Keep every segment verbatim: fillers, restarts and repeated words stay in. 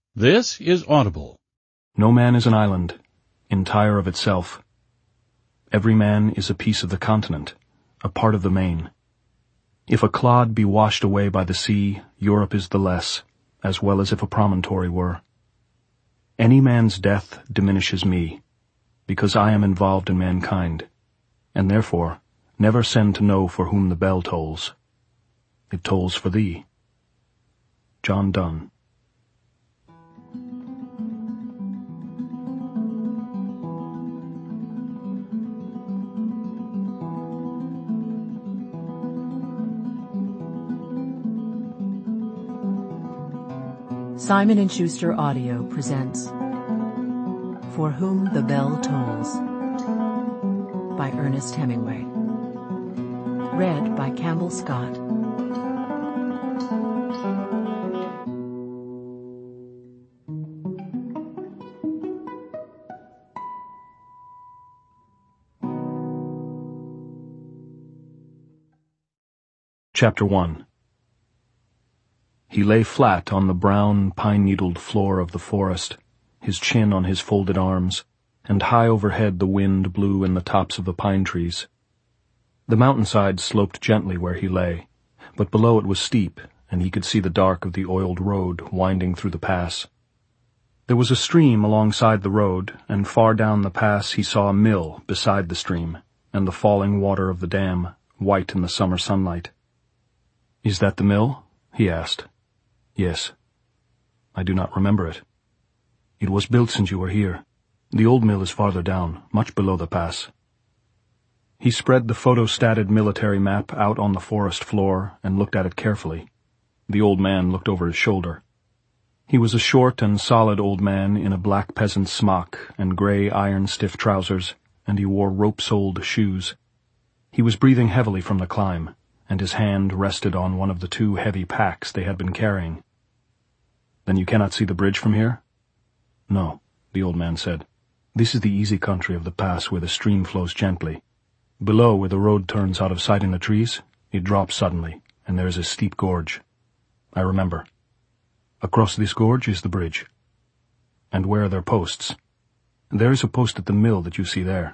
This is Audible. No man is an island, entire of itself. Every man is a piece of the continent, a part of the main. If a clod be washed away by the sea, Europe is the less, as well as if a promontory were. Any man's death diminishes me, because I am involved in mankind, and therefore never send to know for whom the bell tolls. It tolls for thee. John Donne. Simon and Schuster Audio presents For Whom the Bell Tolls by Ernest Hemingway. Read by Campbell Scott. Chapter one. He lay flat on the brown, pine-needled floor of the forest, his chin on his folded arms, and high overhead the wind blew in the tops of the pine trees. The mountainside sloped gently where he lay, but below it was steep, and he could see the dark of the oiled road winding through the pass. There was a stream alongside the road, and far down the pass he saw a mill beside the stream, and the falling water of the dam, white in the summer sunlight. "Is that the mill?" he asked. "Yes." "I do not remember it." "It was built since you were here. The old mill is farther down, much below the pass." He spread the photostated military map out on the forest floor and looked at it carefully. The old man looked over his shoulder. He was a short and solid old man in a black peasant smock and grey iron-stiff trousers, and he wore rope-soled shoes. He was breathing heavily from the climb, and his hand rested on one of the two heavy packs they had been carrying. "Then you cannot see the bridge from here?" "No," the old man said. "This is the easy country of the pass where the stream flows gently. Below, where the road turns out of sight in the trees, it drops suddenly, and there is a steep gorge. I remember. Across this gorge is the bridge." "And where are their posts?" "There is a post at the mill that you see there."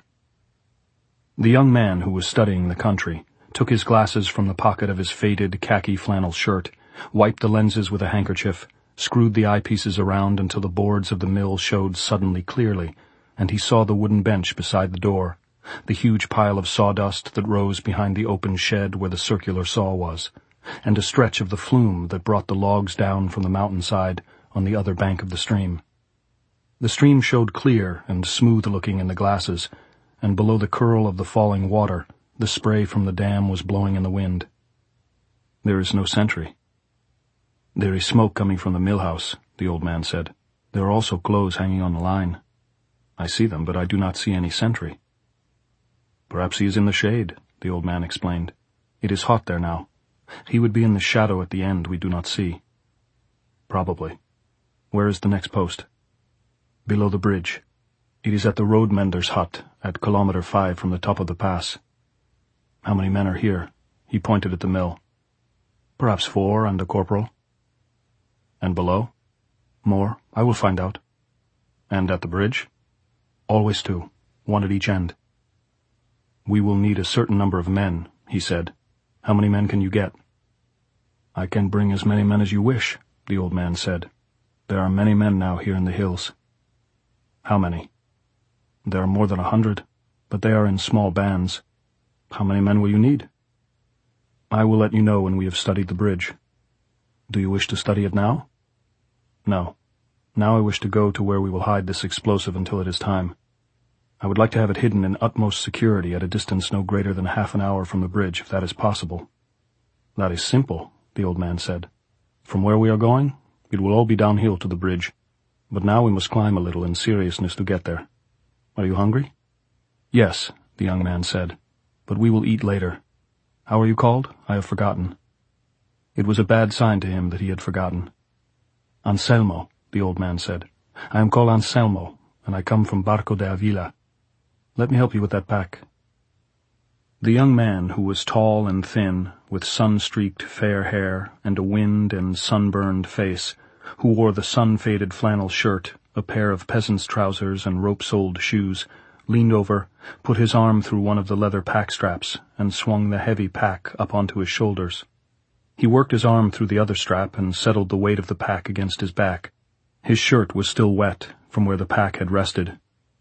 The young man, who was studying the country, took his glasses from the pocket of his faded khaki flannel shirt, wiped the lenses with a handkerchief, screwed the eyepieces around until the boards of the mill showed suddenly clearly, and he saw the wooden bench beside the door, the huge pile of sawdust that rose behind the open shed where the circular saw was, and a stretch of the flume that brought the logs down from the mountainside on the other bank of the stream. The stream showed clear and smooth-looking in the glasses, and below the curl of the falling water, the spray from the dam was blowing in the wind. "There is no sentry." "There is smoke coming from the mill house," the old man said. "There are also clothes hanging on the line. I see them, but I do not see any sentry." "Perhaps he is in the shade," the old man explained. "It is hot there now. He would be in the shadow at the end we do not see." "Probably. Where is the next post?" "Below the bridge. It is at the road mender's hut, at kilometre five from the top of the pass." "How many men are here?" He pointed at the mill. "Perhaps four and a corporal." "And below?" "More. I will find out." "And at the bridge?" "Always two, one at each end." "We will need a certain number of men," he said. "How many men can you get?" "I can bring as many men as you wish," the old man said. "There are many men now here in the hills." "How many?" "There are more than a hundred, but they are in small bands." "How many men will you need?" "I will let you know when we have studied the bridge." "Do you wish to study it now?" "No. Now I wish to go to where we will hide this explosive until it is time. I would like to have it hidden in utmost security at a distance no greater than half an hour from the bridge, if that is possible." "That is simple," the old man said. "From where we are going, it will all be downhill to the bridge, but now we must climb a little in seriousness to get there. Are you hungry?" "Yes," the young man said, "but we will eat later. How are you called? I have forgotten." It was a bad sign to him that he had forgotten. "Anselmo," the old man said. "I am called Anselmo, and I come from Barco de Avila. Let me help you with that pack." The young man, who was tall and thin, with sun-streaked fair hair and a wind and sunburned face, who wore the sun-faded flannel shirt, a pair of peasant's trousers and rope-soled shoes, leaned over, put his arm through one of the leather pack straps, and swung the heavy pack up onto his shoulders. He worked his arm through the other strap and settled the weight of the pack against his back. His shirt was still wet from where the pack had rested.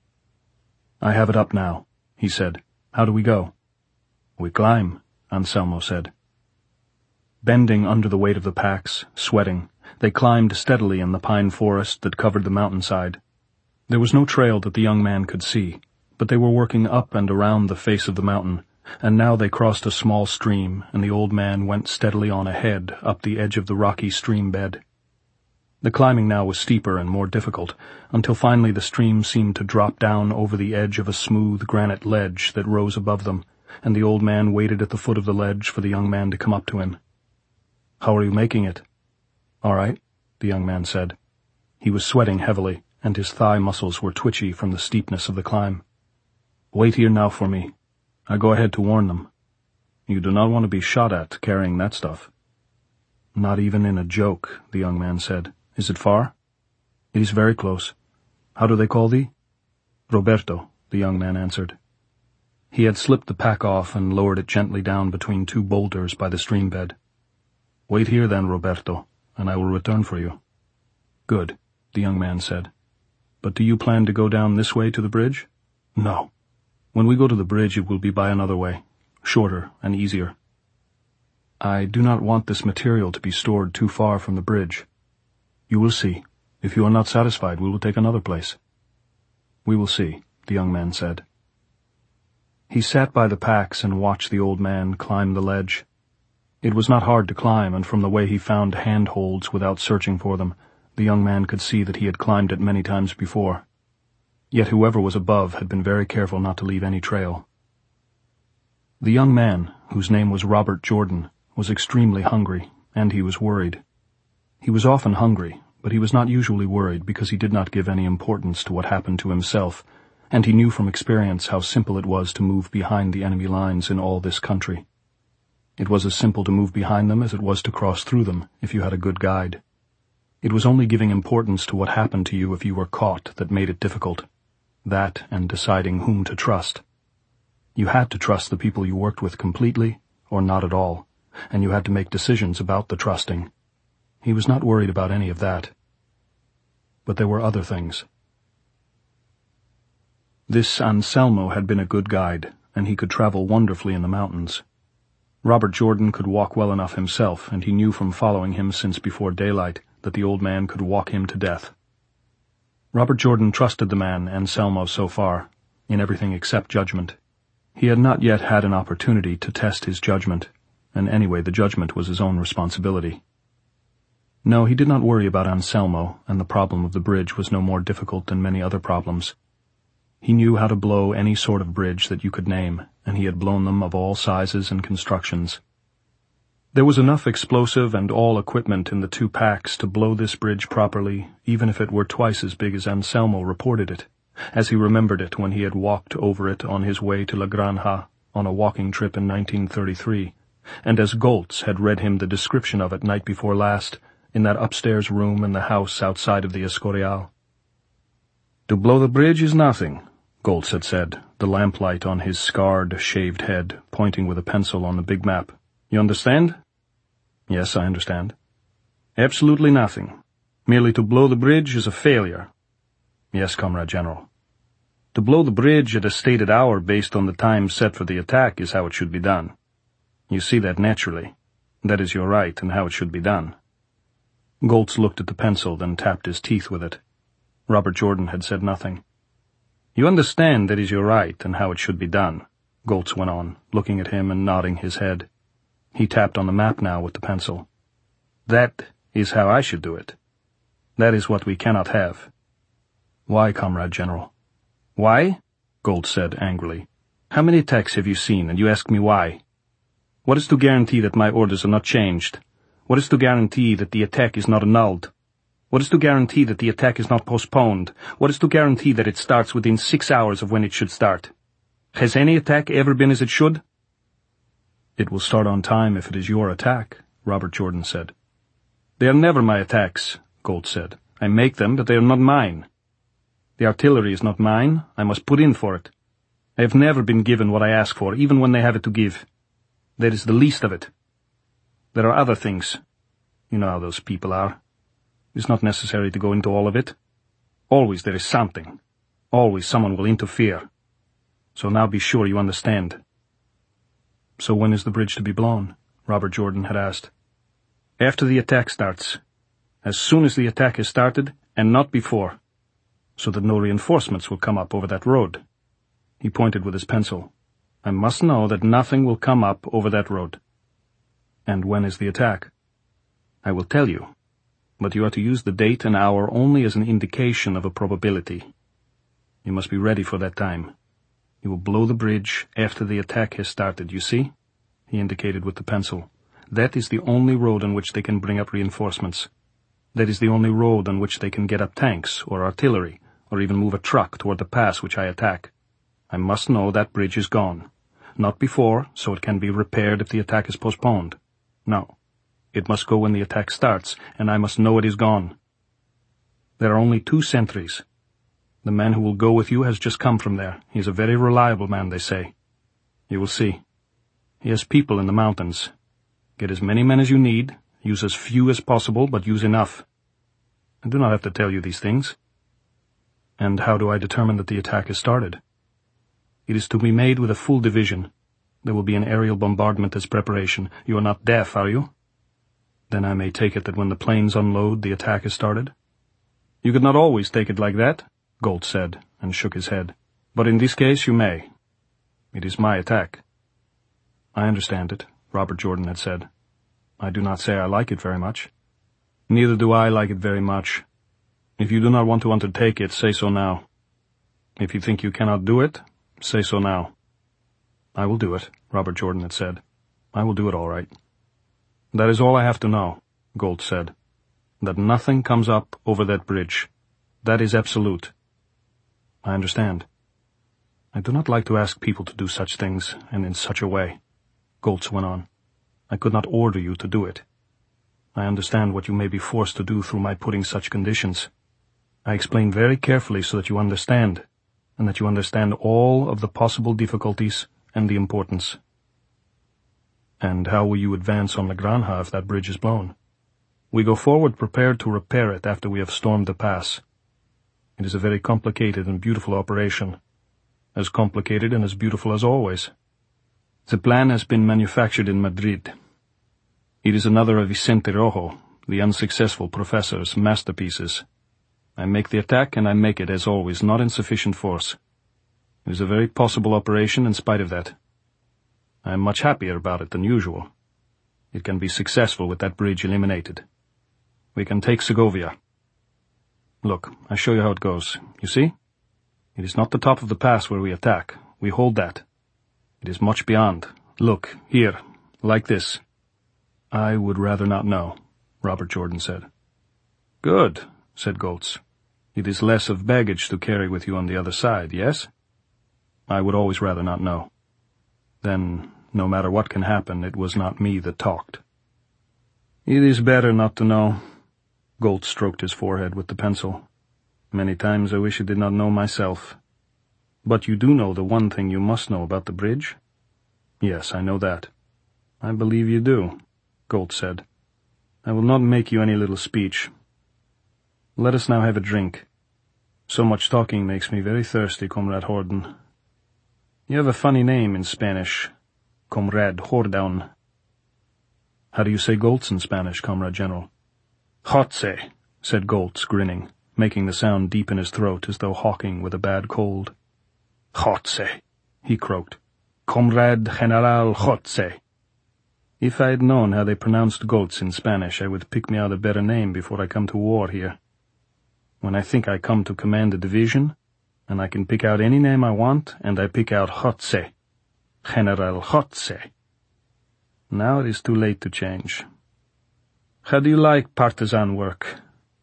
"I have it up now," he said. "How do we go?" "We climb," Anselmo said. Bending under the weight of the packs, sweating, they climbed steadily in the pine forest that covered the mountainside. There was no trail that the young man could see, but they were working up and around the face of the mountain, and now they crossed a small stream, and the old man went steadily on ahead up the edge of the rocky stream bed. The climbing now was steeper and more difficult, until finally the stream seemed to drop down over the edge of a smooth granite ledge that rose above them, and the old man waited at the foot of the ledge for the young man to come up to him. "How are you making it?" "All right," the young man said. He was sweating heavily, and his thigh muscles were twitchy from the steepness of the climb. "Wait here now for me. I go ahead to warn them. You do not want to be shot at carrying that stuff." "Not even in a joke," the young man said. "Is it far?" "It is very close. How do they call thee?" "Roberto," the young man answered. He had slipped the pack off and lowered it gently down between two boulders by the stream bed. "Wait here then, Roberto, and I will return for you." "Good," the young man said. "But do you plan to go down this way to the bridge?" "No. When we go to the bridge it will be by another way, shorter and easier." "I do not want this material to be stored too far from the bridge." "You will see. If you are not satisfied, we will take another place." "We will see," the young man said. He sat by the packs and watched the old man climb the ledge. It was not hard to climb, and from the way he found handholds without searching for them, the young man could see that he had climbed it many times before. Yet whoever was above had been very careful not to leave any trail. The young man, whose name was Robert Jordan, was extremely hungry, and he was worried. He was often hungry, but he was not usually worried because he did not give any importance to what happened to himself, and he knew from experience how simple it was to move behind the enemy lines in all this country. It was as simple to move behind them as it was to cross through them if you had a good guide. It was only giving importance to what happened to you if you were caught that made it difficult. That and deciding whom to trust. You had to trust the people you worked with completely or not at all, and you had to make decisions about the trusting. He was not worried about any of that. But there were other things. This Anselmo had been a good guide, and he could travel wonderfully in the mountains. Robert Jordan could walk well enough himself, and he knew from following him since before daylight that the old man could walk him to death. Robert Jordan trusted the man, Anselmo, so far, in everything except judgment. He had not yet had an opportunity to test his judgment, and anyway the judgment was his own responsibility. No, he did not worry about Anselmo, and the problem of the bridge was no more difficult than many other problems. He knew how to blow any sort of bridge that you could name, and he had blown them of all sizes and constructions. There was enough explosive and all equipment in the two packs to blow this bridge properly, even if it were twice as big as Anselmo reported it, as he remembered it when he had walked over it on his way to La Granja on a walking trip in nineteen thirty-three, and as Goltz had read him the description of it night before last, in that upstairs room in the house outside of the Escorial. "To blow the bridge is nothing," Goltz had said, the lamplight on his scarred, shaved head, pointing with a pencil on the big map. "You understand?" "Yes, I understand." "Absolutely nothing. Merely to blow the bridge is a failure." "Yes, Comrade General." "To blow the bridge at a stated hour based on the time set for the attack is how it should be done. You see that naturally. That is your right and how it should be done." Goltz looked at the pencil, then tapped his teeth with it. Robert Jordan had said nothing. "You understand that is your right and how it should be done," Goltz went on, looking at him and nodding his head. He tapped on the map now with the pencil. "That is how I should do it. That is what we cannot have." "Why, Comrade General?" "Why?" Goltz said angrily. "How many attacks have you seen, and you ask me why? What is to guarantee that my orders are not changed? What is to guarantee that the attack is not annulled? What is to guarantee that the attack is not postponed? What is to guarantee that it starts within six hours of when it should start? Has any attack ever been as it should?" "It will start on time if it is your attack," Robert Jordan said. "They are never my attacks," Gold said. I make them, but they are not mine. The artillery is not mine. I must put in for it. I have never been given what I ask for, even when they have it to give. That is the least of it. There are other things. You know how those people are. It is not necessary to go into all of it. Always there is something. Always someone will interfere. So now be sure you understand. So when is the bridge to be blown? Robert Jordan had asked. After the attack starts. As soon as the attack has started, and not before. So that no reinforcements will come up over that road. He pointed with his pencil. I must know that nothing will come up over that road. And when is the attack? I will tell you. But you are to use the date and hour only as an indication of a probability. You must be ready for that time. You will blow the bridge after the attack has started, you see? He indicated with the pencil. That is the only road on which they can bring up reinforcements. That is the only road on which they can get up tanks or artillery, or even move a truck toward the pass which I attack. I must know that bridge is gone. Not before, so it can be repaired if the attack is postponed. No. It must go when the attack starts, and I must know it is gone. There are only two sentries. The man who will go with you has just come from there. He is a very reliable man, they say. You will see. He has people in the mountains. Get as many men as you need, use as few as possible, but use enough. I do not have to tell you these things. And how do I determine that the attack has started? It is to be made with a full division. There will be an aerial bombardment as preparation. You are not deaf, are you? Then I may take it that when the planes unload, the attack has started? You could not always take it like that, Gold said, and shook his head. But in this case you may. It is my attack. I understand it, Robert Jordan had said. I do not say I like it very much. Neither do I like it very much. If you do not want to undertake it, say so now. If you think you cannot do it, say so now. I will do it, Robert Jordan had said. I will do it all right. That is all I have to know, Gold said. That nothing comes up over that bridge. That is absolute. I understand. I do not like to ask people to do such things, and in such a way, Goltz went on. I could not order you to do it. I understand what you may be forced to do through my putting such conditions. I explain very carefully so that you understand, and that you understand all of the possible difficulties and the importance. And how will you advance on La Granja if that bridge is blown? We go forward prepared to repair it after we have stormed the pass. It is a very complicated and beautiful operation. As complicated and as beautiful as always. The plan has been manufactured in Madrid. It is another of Vicente Rojo, the unsuccessful professor's masterpieces. I make the attack, and I make it, as always, not in sufficient force. It is a very possible operation in spite of that. I am much happier about it than usual. It can be successful with that bridge eliminated. We can take Segovia. Look, I show you how it goes. You see? It is not the top of the pass where we attack. We hold that. It is much beyond. Look, here, like this. I would rather not know, Robert Jordan said. Good, said Goltz. It is less of baggage to carry with you on the other side, yes? I would always rather not know. Then, no matter what can happen, it was not me that talked. It is better not to know. Goltz stroked his forehead with the pencil. Many times I wish I did not know myself. But you do know the one thing you must know about the bridge? Yes, I know that. I believe you do, Goltz said. I will not make you any little speech. Let us now have a drink. So much talking makes me very thirsty, Comrade Horden. You have a funny name in Spanish, Comrade Hordown. How do you say Goltz in Spanish, Comrade General? Jotze, said Goltz, grinning, making the sound deep in his throat as though hawking with a bad cold. Jotze, he croaked. Comrade General Jotze. If I had known how they pronounced Goltz in Spanish, I would pick me out a better name before I come to war here. When I think I come to command a division, and I can pick out any name I want, and I pick out Jotze. General Jotze. Now it is too late to change. How do you like partisan work?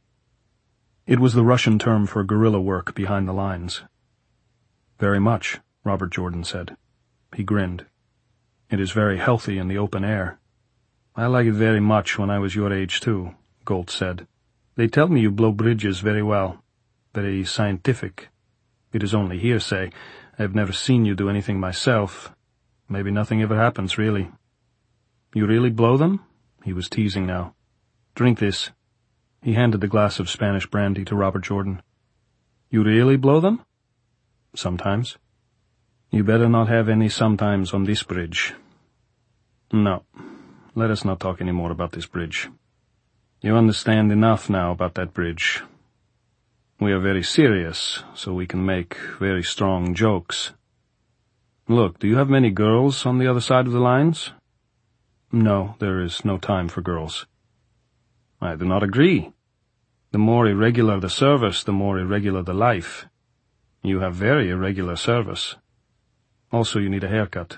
It was the Russian term for guerrilla work behind the lines. Very much, Robert Jordan said. He grinned. It is very healthy in the open air. I like it very much when I was your age too, Goltz said. They tell me you blow bridges very well, very scientific. It is only hearsay. I have never seen you do anything myself. Maybe nothing ever happens, really. You really blow them? He was teasing now. Drink this. He handed the glass of Spanish brandy to Robert Jordan. You really blow them? Sometimes. You better not have any sometimes on this bridge. No, let us not talk any more about this bridge. You understand enough now about that bridge. We are very serious, so we can make very strong jokes. Look, do you have many girls on the other side of the lines? No, there is no time for girls. I do not agree. The more irregular the service, the more irregular the life. You have very irregular service. Also, you need a haircut.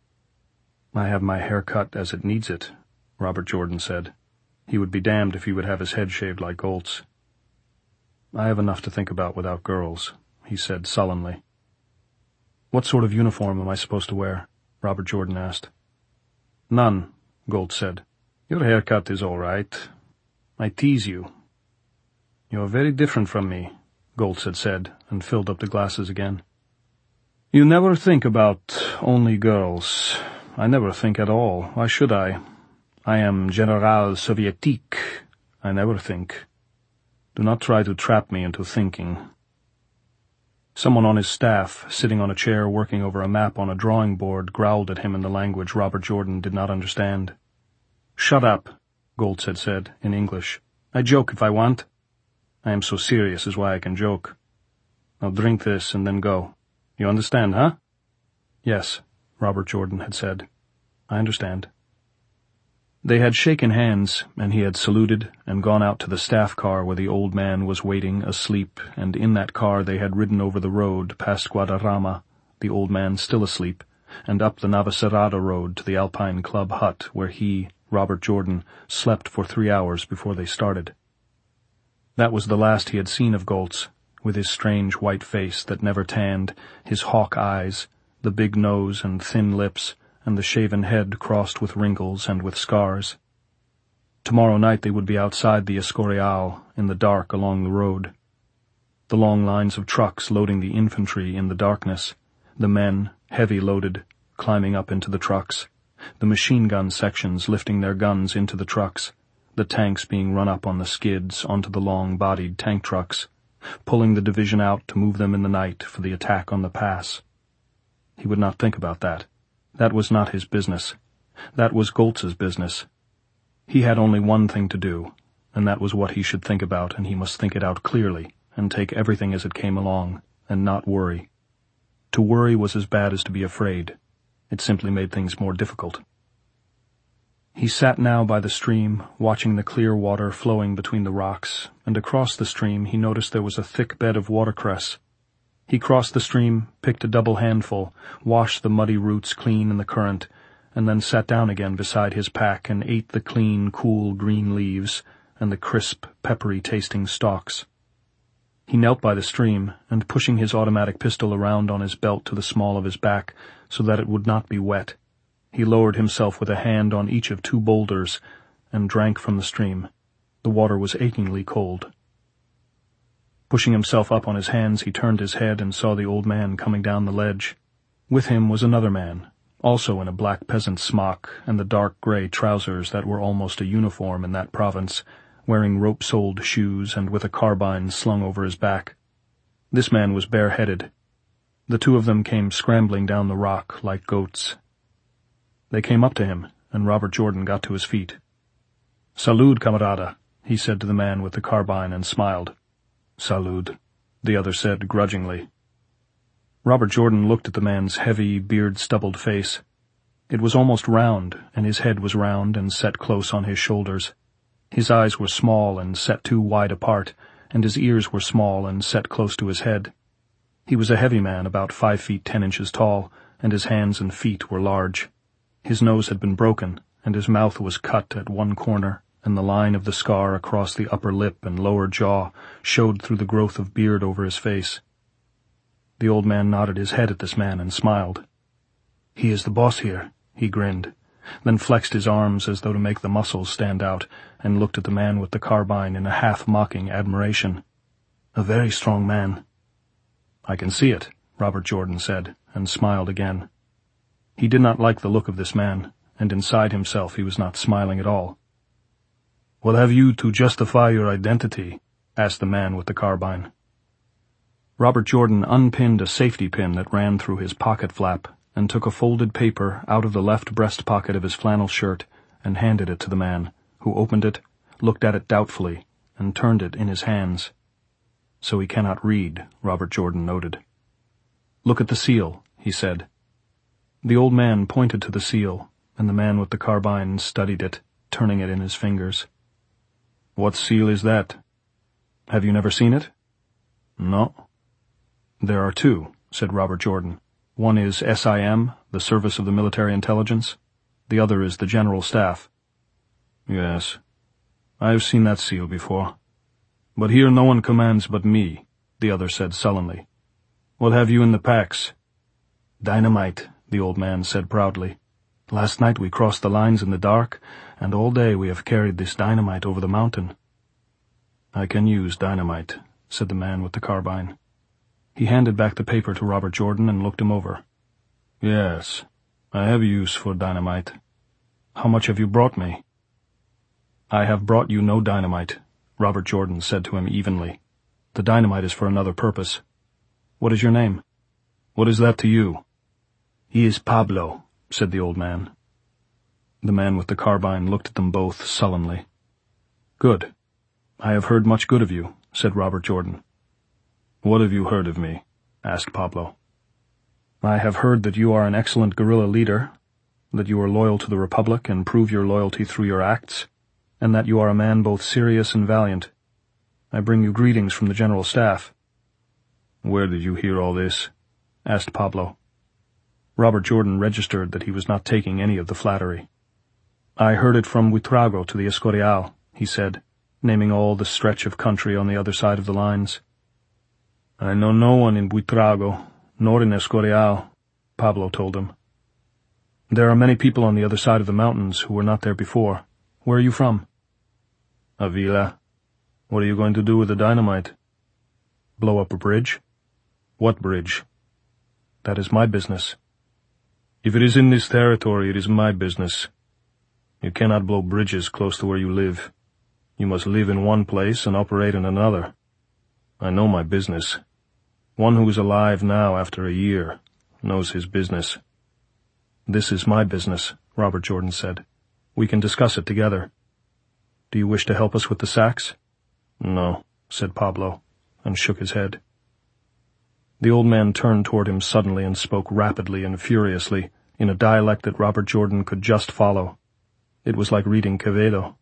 I have my hair cut as it needs it, Robert Jordan said. He would be damned if he would have his head shaved like Goltz. I have enough to think about without girls, he said sullenly. What sort of uniform am I supposed to wear? Robert Jordan asked. None, Goltz said. Your haircut is all right. I tease you. You are very different from me, Goltz had said, and filled up the glasses again. You never think about only girls. I never think at all. Why should I? I am General Soviétique. I never think. Do not try to trap me into thinking. Someone on his staff, sitting on a chair working over a map on a drawing board, growled at him in the language Robert Jordan did not understand. Shut up, Goltz had said, in English. I joke if I want. I am so serious is why I can joke. Now drink this and then go. You understand, huh? Yes, Robert Jordan had said. I understand. They had shaken hands, and he had saluted and gone out to the staff car where the old man was waiting asleep, and in that car they had ridden over the road past Guadarrama, the old man still asleep, and up the Navacerrada road to the Alpine Club hut where he, Robert Jordan, slept for three hours before they started. That was the last he had seen of Goltz, with his strange white face that never tanned, his hawk eyes, the big nose and thin lips, and the shaven head crossed with wrinkles and with scars. Tomorrow night they would be outside the Escorial, in the dark along the road. The long lines of trucks loading the infantry in the darkness, the men, heavy loaded, climbing up into the trucks, the machine gun sections lifting their guns into the trucks, the tanks being run up on the skids onto the long-bodied tank trucks, pulling the division out to move them in the night for the attack on the pass. He would not think about that. That was not his business. That was Goltz's business. He had only one thing to do, and that was what he should think about, and he must think it out clearly, and take everything as it came along, and not worry. To worry was as bad as to be afraid. It simply made things more difficult. He sat now by the stream, watching the clear water flowing between the rocks, and across the stream he noticed there was a thick bed of watercress. He crossed the stream, picked a double handful, washed the muddy roots clean in the current, and then sat down again beside his pack and ate the clean, cool green leaves and the crisp, peppery-tasting stalks. He knelt by the stream, and pushing his automatic pistol around on his belt to the small of his back so that it would not be wet, he lowered himself with a hand on each of two boulders and drank from the stream. The water was achingly cold. Pushing himself up on his hands, he turned his head and saw the old man coming down the ledge. With him was another man, also in a black peasant smock and the dark grey trousers that were almost a uniform in that province, wearing rope-soled shoes and with a carbine slung over his back. This man was bareheaded. The two of them came scrambling down the rock like goats. They came up to him, and Robert Jordan got to his feet. "Salud, camarada," he said to the man with the carbine, and smiled. "Salud," the other said grudgingly. Robert Jordan looked at the man's heavy, beard-stubbled face. It was almost round, and his head was round and set close on his shoulders. His eyes were small and set too wide apart, and his ears were small and set close to his head. He was a heavy man, about five feet ten inches tall, and his hands and feet were large. His nose had been broken, and his mouth was cut at one corner, and the line of the scar across the upper lip and lower jaw showed through the growth of beard over his face. The old man nodded his head at this man and smiled. "He is the boss here," he grinned, then flexed his arms as though to make the muscles stand out, and looked at the man with the carbine in a half-mocking admiration. "A very strong man." "I can see it," Robert Jordan said, and smiled again. He did not like the look of this man, and inside himself he was not smiling at all. "What have you to justify your identity?" asked the man with the carbine. Robert Jordan unpinned a safety pin that ran through his pocket flap and took a folded paper out of the left breast pocket of his flannel shirt and handed it to the man, who opened it, looked at it doubtfully, and turned it in his hands. "So he cannot read," Robert Jordan noted. "Look at the seal," he said. The old man pointed to the seal, and the man with the carbine studied it, turning it in his fingers. "What seal is that?" "Have you never seen it?" "No." "There are two," said Robert Jordan. "One is S I M, the Service of the Military Intelligence. The other is the General Staff." "Yes, I have seen that seal before. But here no one commands but me," the other said sullenly. "What have you in the packs?" "Dynamite," the old man said proudly. "Last night we crossed the lines in the dark, and all day we have carried this dynamite over the mountain." "I can use dynamite," said the man with the carbine. He handed back the paper to Robert Jordan and looked him over. "Yes, I have use for dynamite. How much have you brought me?" "I have brought you no dynamite," Robert Jordan said to him evenly. "The dynamite is for another purpose. What is your name?" "What is that to you?" "He is Pablo," said the old man. The man with the carbine looked at them both sullenly. "Good. I have heard much good of you," said Robert Jordan. "What have you heard of me?" asked Pablo. "I have heard that you are an excellent guerrilla leader, that you are loyal to the Republic and prove your loyalty through your acts, and that you are a man both serious and valiant. I bring you greetings from the General Staff." "Where did you hear all this?" asked Pablo. Robert Jordan registered that he was not taking any of the flattery. "I heard it from Buitrago to the Escorial," he said, naming all the stretch of country on the other side of the lines. "I know no one in Buitrago, nor in Escorial," Pablo told him. "There are many people on the other side of the mountains who were not there before. Where are you from?" "Avila. What are you going to do with the dynamite?" "Blow up a bridge." "What bridge?" "That is my business." "If it is in this territory, it is my business. You cannot blow bridges close to where you live. You must live in one place and operate in another. I know my business. One who is alive now after a year knows his business." "This is my business," Robert Jordan said. "We can discuss it together. Do you wish to help us with the sacks?" "No," said Pablo, and shook his head. The old man turned toward him suddenly and spoke rapidly and furiously, in a dialect that Robert Jordan could just follow. It was like reading Quevedo.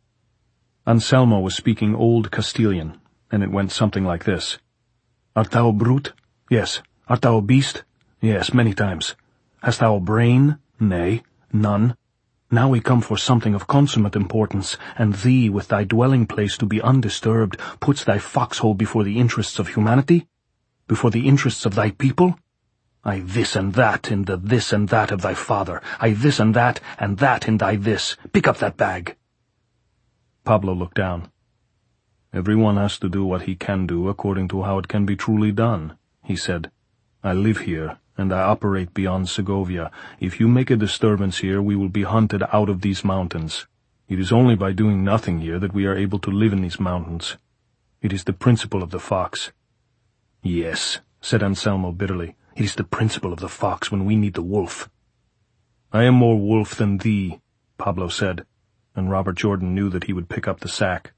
Anselmo was speaking Old Castilian, and it went something like this. "Art thou a brute? Yes. Art thou a beast? Yes, many times. Hast thou a brain? Nay, none. Now we come for something of consummate importance, and thee, with thy dwelling place to be undisturbed, puts thy foxhole before the interests of humanity? Before the interests of thy people? I this and that in the this and that of thy father. I this and that, and that in thy this. Pick up that bag." Pablo looked down. "Every one has to do what he can do according to how it can be truly done," he said. "I live here, and I operate beyond Segovia. If you make a disturbance here, we will be hunted out of these mountains. It is only by doing nothing here that we are able to live in these mountains. It is the principle of the fox." "Yes," said Anselmo bitterly. "It is the principle of the fox when we need the wolf." "I am more wolf than thee," Pablo said, and Robert Jordan knew that he would pick up the sack.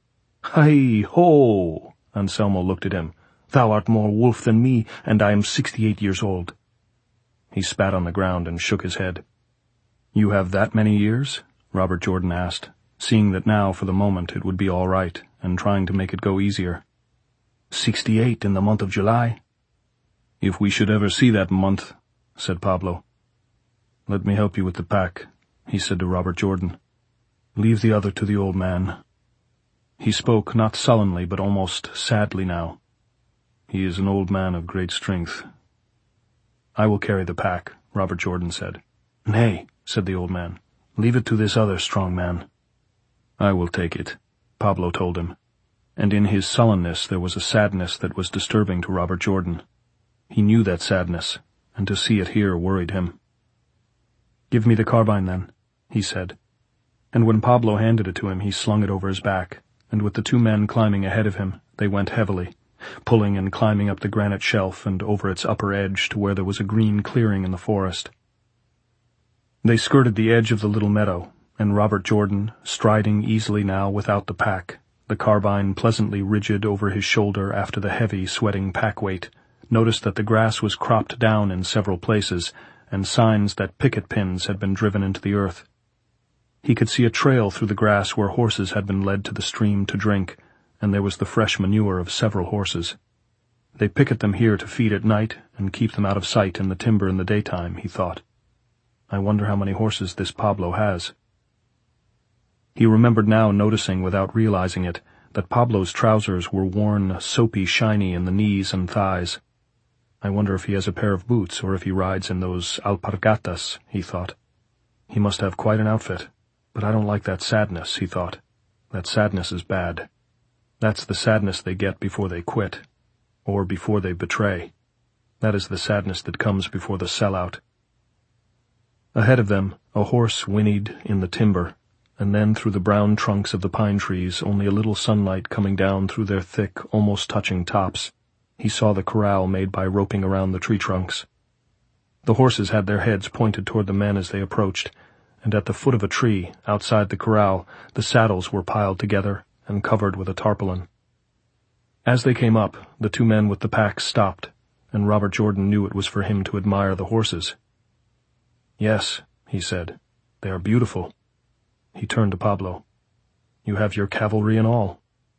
"Hi-ho!" Anselmo looked at him. "Thou art more wolf than me, and I am sixty-eight years old." He spat on the ground and shook his head. "You have that many years?" Robert Jordan asked, seeing that now, for the moment, it would be all right, and trying to make it go easier. Sixty-eight in the month of July." "If we should ever see that month," said Pablo. "Let me help you with the pack," he said to Robert Jordan. "Leave the other to the old man." He spoke not sullenly but almost sadly now. "He is an old man of great strength." "I will carry the pack," Robert Jordan said. "Nay," said the old man. "Leave it to this other strong man." "I will take it," Pablo told him, and in his sullenness there was a sadness that was disturbing to Robert Jordan. He knew that sadness, and to see it here worried him. "Give me the carbine, then," he said, and when Pablo handed it to him he slung it over his back, and with the two men climbing ahead of him, they went heavily, pulling and climbing up the granite shelf and over its upper edge to where there was a green clearing in the forest. They skirted the edge of the little meadow, and Robert Jordan, striding easily now without the pack, the carbine pleasantly rigid over his shoulder after the heavy, sweating pack weight, noticed that the grass was cropped down in several places, and signs that picket pins had been driven into the earth. He could see a trail through the grass where horses had been led to the stream to drink, and there was the fresh manure of several horses. They picket them here to feed at night and keep them out of sight in the timber in the daytime, he thought. I wonder how many horses this Pablo has. He remembered now, noticing without realizing it, that Pablo's trousers were worn soapy shiny in the knees and thighs. I wonder if he has a pair of boots or if he rides in those alpargatas, he thought. He must have quite an outfit. But I don't like that sadness, he thought. That sadness is bad. That's the sadness they get before they quit, or before they betray. That is the sadness that comes before the sellout. Ahead of them, a horse whinnied in the timber, and then through the brown trunks of the pine trees, only a little sunlight coming down through their thick, almost touching tops, he saw the corral made by roping around the tree trunks. The horses had their heads pointed toward the men as they approached, and at the foot of a tree, outside the corral, the saddles were piled together and covered with a tarpaulin. As they came up, the two men with the packs stopped, and Robert Jordan knew it was for him to admire the horses. "Yes," he said, "they are beautiful." He turned to Pablo. "You have your cavalry and all."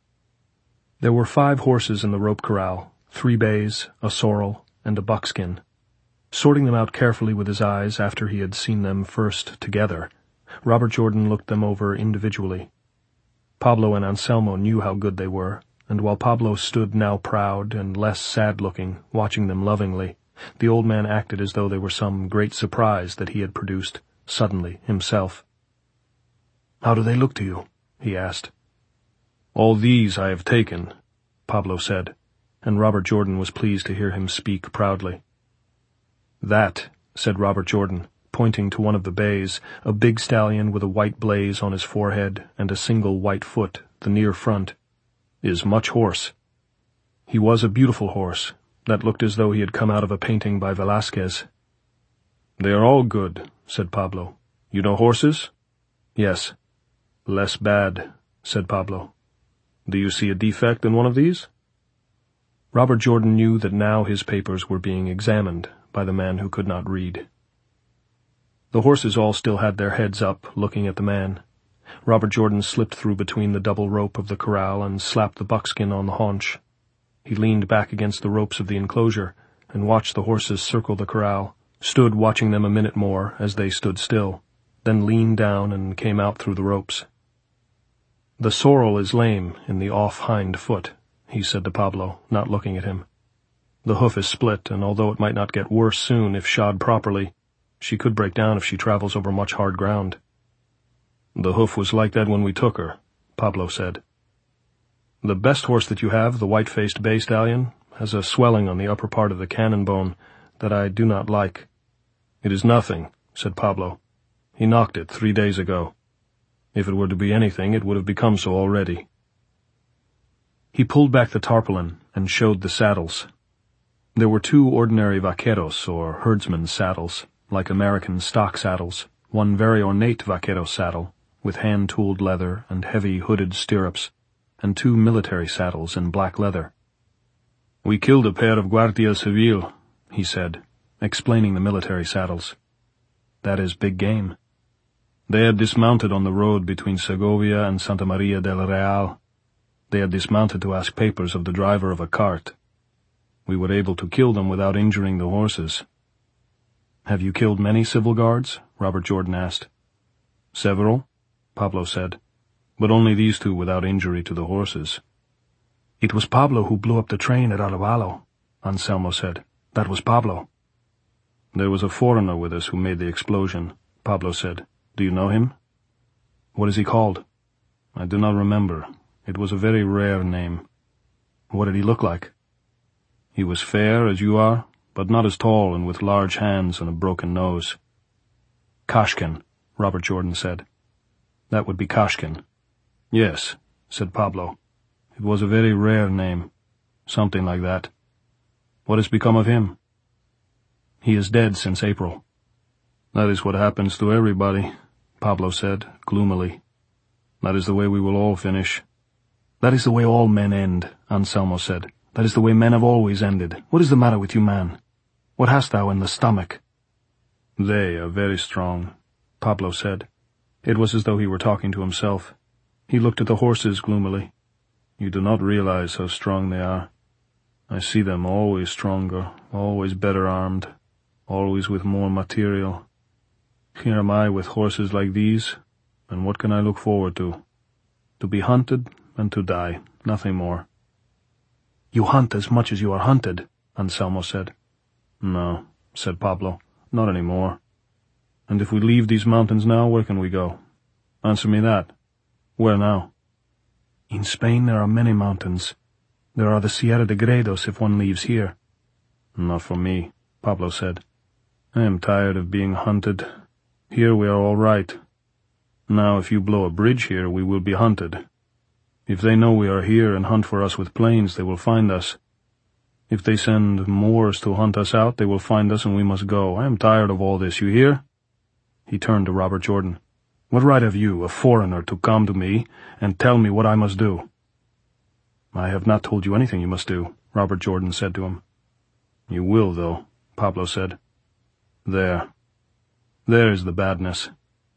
There were five horses in the rope corral, three bays, a sorrel, and a buckskin. Sorting them out carefully with his eyes after he had seen them first together, Robert Jordan looked them over individually. Pablo and Anselmo knew how good they were, and while Pablo stood now proud and less sad-looking, watching them lovingly, the old man acted as though they were some great surprise that he had produced, suddenly, himself. "How do they look to you?" he asked. "All these I have taken," Pablo said, and Robert Jordan was pleased to hear him speak proudly. "That," said Robert Jordan, pointing to one of the bays, a big stallion with a white blaze on his forehead and a single white foot, the near front, "is Much Horse. He was a beautiful horse, that looked as though he had come out of a painting by Velázquez." "They are all good," said Pablo. "You know horses?" "Yes." "Less bad," said Pablo. "Do you see a defect in one of these?" Robert Jordan knew that now his papers were being examined by the man who could not read. The horses all still had their heads up, looking at the man. Robert Jordan slipped through between the double rope of the corral and slapped the buckskin on the haunch. He leaned back against the ropes of the enclosure and watched the horses circle the corral, stood watching them a minute more as they stood still, then leaned down and came out through the ropes. "The sorrel is lame in the off hind foot," he said to Pablo, not looking at him. "The hoof is split, and although it might not get worse soon if shod properly, she could break down if she travels over much hard ground." "The hoof was like that when we took her," Pablo said. "The best horse that you have, the white-faced bay stallion, has a swelling on the upper part of the cannon bone that I do not like." "It is nothing," said Pablo. "He knocked it three days ago. If it were to be anything, it would have become so already." He pulled back the tarpaulin and showed the saddles. There were two ordinary vaqueros, or herdsmen's saddles, like American stock saddles, one very ornate vaquero saddle, with hand-tooled leather and heavy hooded stirrups, and two military saddles in black leather. "We killed a pair of Guardia Civil," he said, explaining the military saddles. "That is big game." "They had dismounted on the road between Segovia and Santa Maria del Real. They had dismounted to ask papers of the driver of a cart. We were able to kill them without injuring the horses." "Have you killed many civil guards?" Robert Jordan asked. "Several," Pablo said, "but only these two without injury to the horses." "It was Pablo who blew up the train at Arevalo," Anselmo said. "That was Pablo." "There was a foreigner with us who made the explosion," Pablo said. "Do you know him?" "What is he called?" "I do not remember. It was a very rare name." "What did he look like?" "He was fair, as you are, but not as tall and with large hands and a broken nose." "Kashkin," Robert Jordan said. "That would be Kashkin." "Yes," said Pablo. "It was a very rare name. Something like that. What has become of him?" "He is dead since April." "That is what happens to everybody," Pablo said, gloomily. "That is the way we will all finish." "That is the way all men end," Anselmo said. "That is the way men have always ended. What is the matter with you, man? What hast thou in the stomach?" "They are very strong," Pablo said. It was as though he were talking to himself. He looked at the horses gloomily. "You do not realize how strong they are. I see them always stronger, always better armed, always with more material. Here am I with horses like these, and what can I look forward to? To be hunted and to die, nothing more." "You hunt as much as you are hunted," Anselmo said. "No," said Pablo, "not any more. And if we leave these mountains now, where can we go? Answer me that. Where now?" "In Spain there are many mountains. There are the Sierra de Gredos if one leaves here." "Not for me," Pablo said. "I am tired of being hunted. Here we are all right. Now if you blow a bridge here, we will be hunted. If they know we are here and hunt for us with planes, they will find us. If they send Moors to hunt us out, they will find us and we must go. I am tired of all this, you hear?" He turned to Robert Jordan. "What right have you, a foreigner, to come to me and tell me what I must do?" "I have not told you anything you must do," Robert Jordan said to him. "You will, though," Pablo said. "There. There is the badness."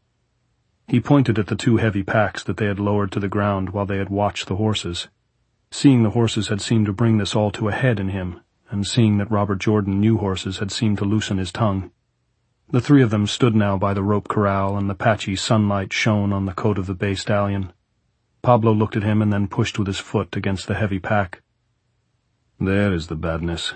He pointed at the two heavy packs that they had lowered to the ground while they had watched the horses. Seeing the horses had seemed to bring this all to a head in him, and seeing that Robert Jordan knew horses had seemed to loosen his tongue. The three of them stood now by the rope corral, and the patchy sunlight shone on the coat of the bay stallion. Pablo looked at him and then pushed with his foot against the heavy pack. "There is the badness."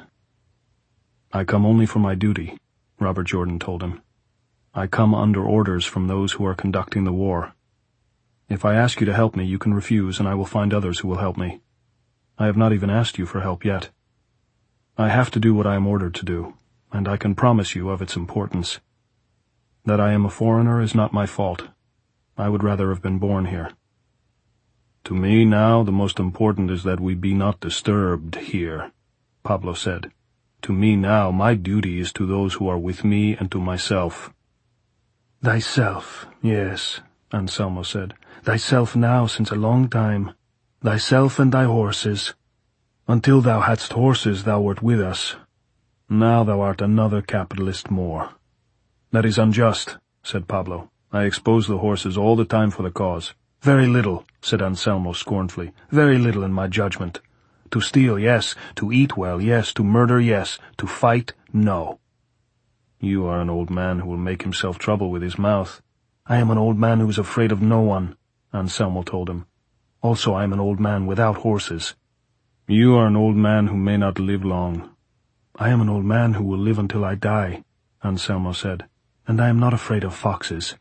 "I come only for my duty," Robert Jordan told him. "I come under orders from those who are conducting the war. If I ask you to help me, you can refuse, and I will find others who will help me. I have not even asked you for help yet. I have to do what I am ordered to do, and I can promise you of its importance. That I am a foreigner is not my fault. I would rather have been born here. To me now the most important is that we be not disturbed here," Pablo said. "To me now my duty is to those who are with me and to myself." "Thyself, yes," Anselmo said. "Thyself now since a long time. Thyself and thy horses. Until thou hadst horses thou wert with us. Now thou art another capitalist more." "That is unjust," said Pablo. "I expose the horses all the time for the cause." "Very little," said Anselmo scornfully. "Very little in my judgment. To steal, yes. To eat well, yes. To murder, yes. To fight, no." "You are an old man who will make himself trouble with his mouth." "I am an old man who is afraid of no one," Anselmo told him. "Also I am an old man without horses." "You are an old man who may not live long." "I am an old man who will live until I die," Anselmo said, "and I am not afraid of foxes."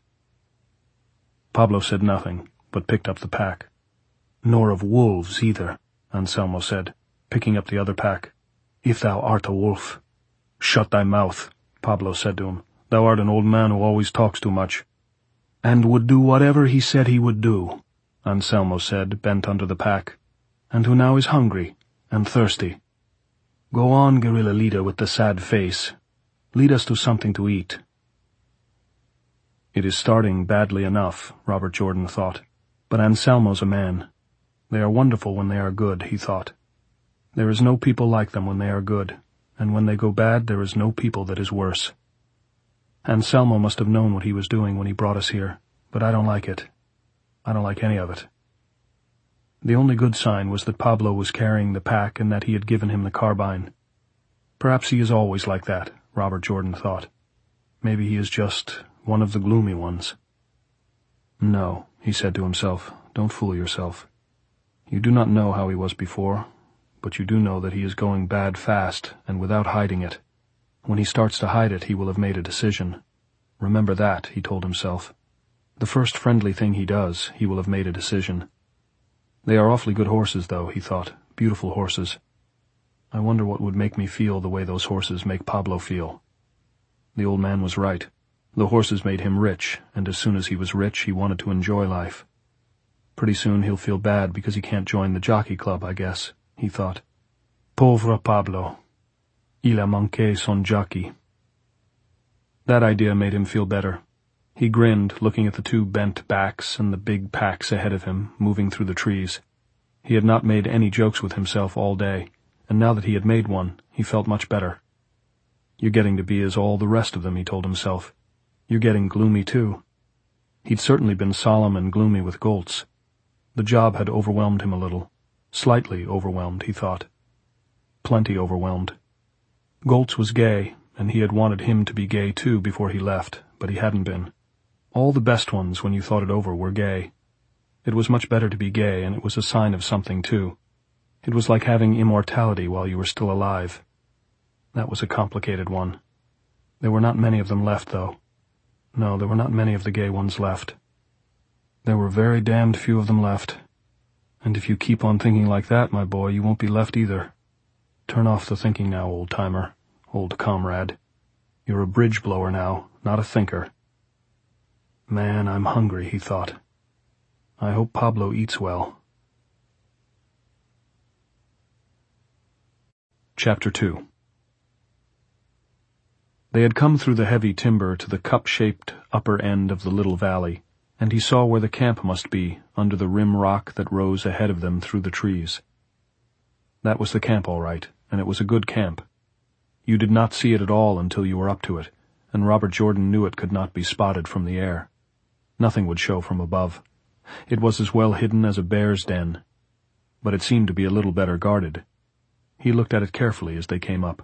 Pablo said nothing, but picked up the pack. "Nor of wolves either," Anselmo said, picking up the other pack. "If thou art a wolf." "Shut thy mouth," Pablo said to him. "Thou art an old man who always talks too much." "And would do whatever he said he would do," Anselmo said, bent under the pack, "and who now is hungry and thirsty. Go on, guerrilla leader with the sad face. Lead us to something to eat." It is starting badly enough, Robert Jordan thought, but Anselmo's a man. They are wonderful when they are good, he thought. There is no people like them when they are good, and when they go bad there is no people that is worse. Anselmo must have known what he was doing when he brought us here, but I don't like it. I don't like any of it. The only good sign was that Pablo was carrying the pack and that he had given him the carbine. Perhaps he is always like that, Robert Jordan thought. Maybe he is just one of the gloomy ones. "No," he said to himself, "don't fool yourself. You do not know how he was before, but you do know that he is going bad fast and without hiding it. When he starts to hide it, he will have made a decision. Remember that, he told himself. The first friendly thing he does, he will have made a decision. They are awfully good horses, though, he thought. Beautiful horses. I wonder what would make me feel the way those horses make Pablo feel. The old man was right. The horses made him rich, and as soon as he was rich, he wanted to enjoy life. Pretty soon he'll feel bad because he can't join the jockey club, I guess, he thought. Pauvre Pablo. Il a manqué son jockey. That idea made him feel better. He grinned, looking at the two bent backs and the big packs ahead of him, moving through the trees. He had not made any jokes with himself all day, and now that he had made one, he felt much better. You're getting to be as all the rest of them, he told himself. You're getting gloomy, too. He'd certainly been solemn and gloomy with Goltz. The job had overwhelmed him a little. Slightly overwhelmed, he thought. Plenty overwhelmed. Goltz was gay, and he had wanted him to be gay, too, before he left, but he hadn't been. All the best ones, when you thought it over, were gay. It was much better to be gay, and it was a sign of something, too. It was like having immortality while you were still alive. That was a complicated one. There were not many of them left, though. No, there were not many of the gay ones left. There were very damned few of them left. And if you keep on thinking like that, my boy, you won't be left either. Turn off the thinking now, old-timer, old comrade. You're a bridge-blower now, not a thinker. Man, I'm hungry, he thought. I hope Pablo eats well. Chapter two. They had come through the heavy timber to the cup-shaped upper end of the little valley, and he saw where the camp must be, under the rim rock that rose ahead of them through the trees. That was the camp all right, and it was a good camp. You did not see it at all until you were up to it, and Robert Jordan knew it could not be spotted from the air. Nothing would show from above. It was as well hidden as a bear's den, but it seemed to be a little better guarded. He looked at it carefully as they came up.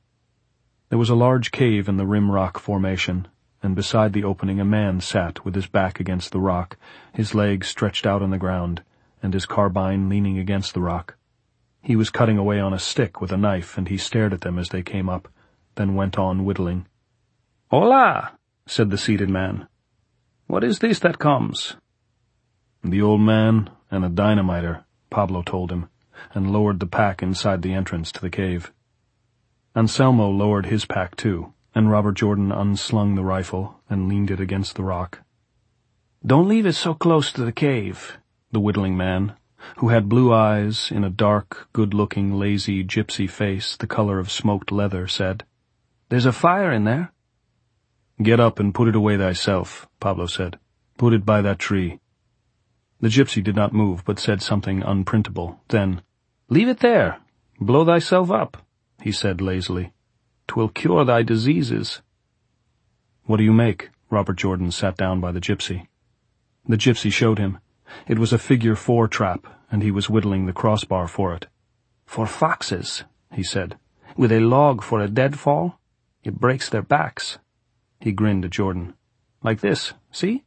There was a large cave in the rim rock formation, and beside the opening a man sat with his back against the rock, his legs stretched out on the ground, and his carbine leaning against the rock. He was cutting away on a stick with a knife, and he stared at them as they came up, then went on whittling. "Hola," said the seated man. "What is this that comes?" "The old man and a dynamiter," Pablo told him, and lowered the pack inside the entrance to the cave. Anselmo lowered his pack too, and Robert Jordan unslung the rifle and leaned it against the rock. "Don't leave it so close to the cave," the whittling man, who had blue eyes in a dark, good-looking, lazy gypsy face the color of smoked leather, said. "There's a fire in there." "Get up and put it away thyself," Pablo said. "Put it by that tree." The gypsy did not move, but said something unprintable. Then, "Leave it there. Blow thyself up," he said lazily. "'Twill cure thy diseases." "What do you make?" Robert Jordan sat down by the gypsy. The gypsy showed him. It was a figure four trap, and he was whittling the crossbar for it. "For foxes," he said, "with a log for a deadfall. It breaks their backs." He grinned at Jordan. "Like this, see?"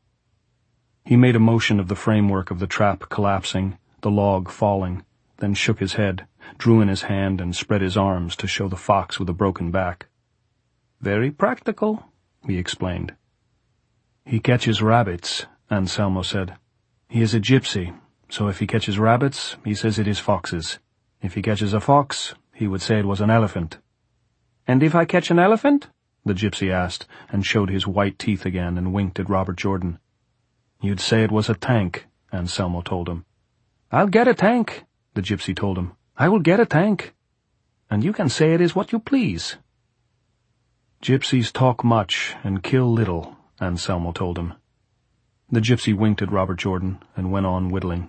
He made a motion of the framework of the trap collapsing, the log falling, then shook his head, drew in his hand, and spread his arms to show the fox with a broken back. "Very practical," he explained. "He catches rabbits," Anselmo said. "He is a gypsy, so if he catches rabbits, he says it is foxes. If he catches a fox, he would say it was an elephant." "And if I catch an elephant?" the gypsy asked, and showed his white teeth again and winked at Robert Jordan. "You'd say it was a tank," Anselmo told him. "I'll get a tank," the gypsy told him. "I will get a tank. And you can say it is what you please." "Gypsies talk much and kill little," Anselmo told him. The gypsy winked at Robert Jordan and went on whittling.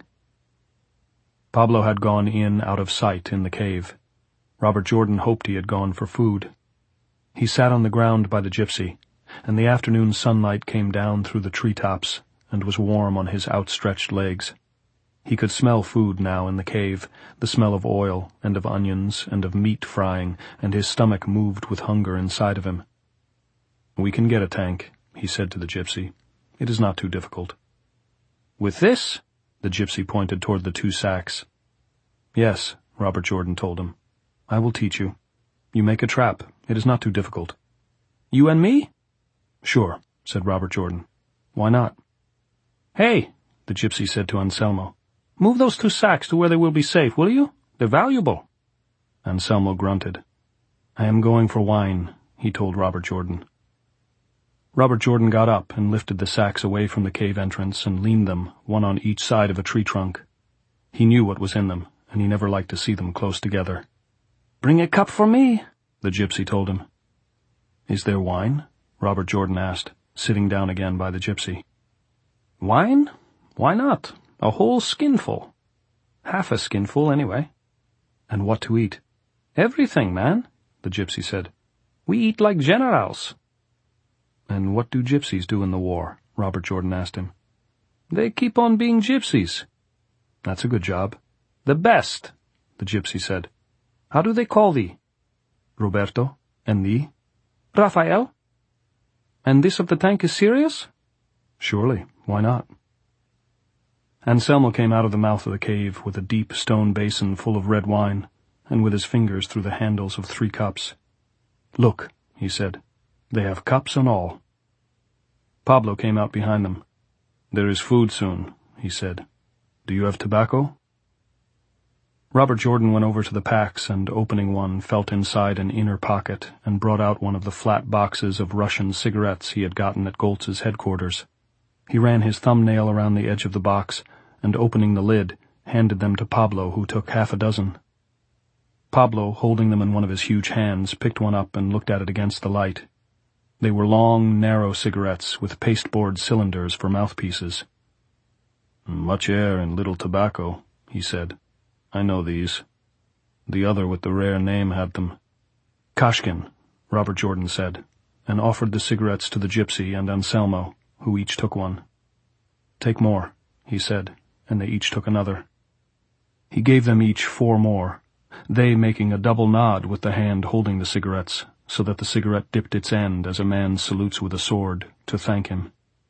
Pablo had gone in out of sight in the cave. Robert Jordan hoped he had gone for food. He sat on the ground by the gypsy, and the afternoon sunlight came down through the treetops and was warm on his outstretched legs. He could smell food now in the cave, the smell of oil and of onions and of meat frying, and his stomach moved with hunger inside of him. "We can get a tank," he said to the gypsy. "It is not too difficult." "With this?" The gypsy pointed toward the two sacks. "Yes," Robert Jordan told him. "I will teach you. You make a trap. It is not too difficult." "You and me?" "Sure. said Robert Jordan. Why not? Hey, the gypsy said to Anselmo, move those two sacks to where they will be safe, will you? They're valuable. Anselmo grunted. I am going for wine, he told Robert Jordan. Robert Jordan got up and lifted the sacks away from the cave entrance and leaned them, one on each side of a tree trunk. He knew what was in them, and he never liked to see them close together. Bring a cup for me, the gypsy told him. Is there wine? Robert Jordan asked, sitting down again by the gypsy. Wine? Why not? A whole skinful. Half a skinful, anyway. And what to eat? Everything, man, the gypsy said. We eat like generals. And what do gypsies do in the war? Robert Jordan asked him. They keep on being gypsies. That's a good job. The best, the gypsy said. How do they call thee? Roberto. And thee? Raphael. And this of the tank is serious? Surely, why not? Anselmo came out of the mouth of the cave with a deep stone basin full of red wine, and with his fingers through the handles of three cups. Look, he said, they have cups and all. Pablo came out behind them. There is food soon, he said. Do you have tobacco? Robert Jordan went over to the packs and, opening one, felt inside an inner pocket and brought out one of the flat boxes of Russian cigarettes he had gotten at Goltz's headquarters. He ran his thumbnail around the edge of the box and, opening the lid, handed them to Pablo, who took half a dozen. Pablo, holding them in one of his huge hands, picked one up and looked at it against the light. They were long, narrow cigarettes with pasteboard cylinders for mouthpieces. Much air and little tobacco, he said. I know these. The other with the rare name had them. Kashkin, Robert Jordan said, and offered the cigarettes to the gypsy and Anselmo, who each took one. Take more, he said, and they each took another. He gave them each four more, they making a double nod with the hand holding the cigarettes, so that the cigarette dipped its end as a man salutes with a sword, to thank him.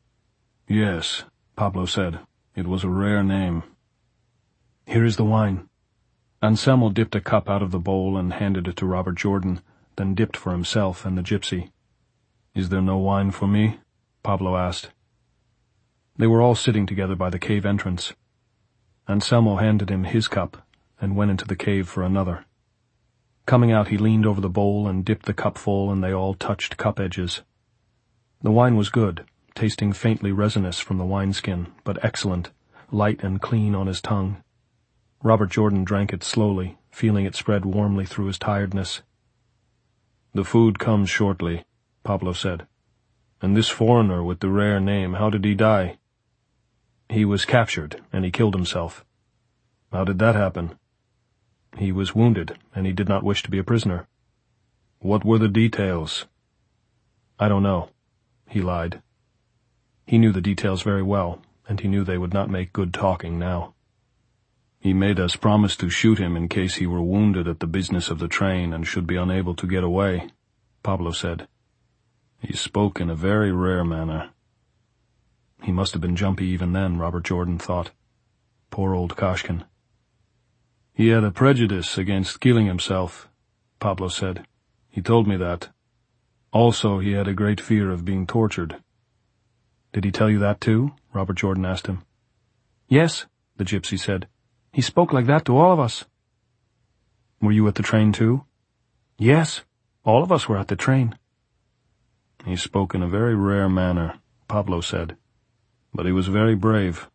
Yes, Pablo said. It was a rare name. Here is the wine. Anselmo dipped a cup out of the bowl and handed it to Robert Jordan, then dipped for himself and the gypsy. Is there no wine for me? Pablo asked. They were all sitting together by the cave entrance. Anselmo handed him his cup and went into the cave for another. Coming out, he leaned over the bowl and dipped the cup full, and they all touched cup edges. The wine was good, tasting faintly resinous from the wineskin, but excellent, light and clean on his tongue. Robert Jordan drank it slowly, feeling it spread warmly through his tiredness. The food comes shortly, Pablo said. And this foreigner with the rare name, how did he die? He was captured, and he killed himself. How did that happen? He was wounded, and he did not wish to be a prisoner. What were the details? I don't know. He lied. He knew the details very well, and he knew they would not make good talking now. He made us promise to shoot him in case he were wounded at the business of the train and should be unable to get away, Pablo said. He spoke in a very rare manner. He must have been jumpy even then, Robert Jordan thought. Poor old Kashkin. He had a prejudice against killing himself, Pablo said. He told me that. Also, he had a great fear of being tortured. Did he tell you that too? Robert Jordan asked him. Yes, the gypsy said. He spoke like that to all of us. Were you at the train too? Yes, all of us were at the train. He spoke in a very rare manner, Pablo said, but he was very brave.